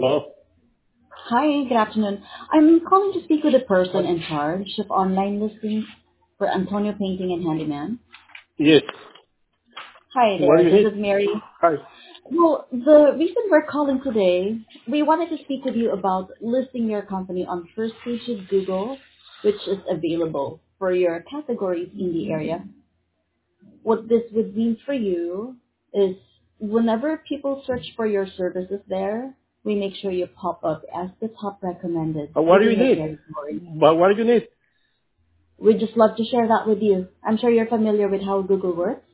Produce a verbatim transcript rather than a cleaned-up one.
Hello? Hi, good afternoon. I'm calling to speak with the person in charge of online listings for Antonio Painting and Handyman. Yes. Hi What do there, you this need? is Mary. Hi. Well, the reason we're calling today, we wanted to speak with you about listing your company on first page of Google, which is available for your categories in the area. What this would mean for you is whenever people search for your services there, we make sure you pop up as the top recommended Uh, What do you within your need? category. What, what do you need? We'd just love to share that with you. I'm sure you're familiar with how Google works.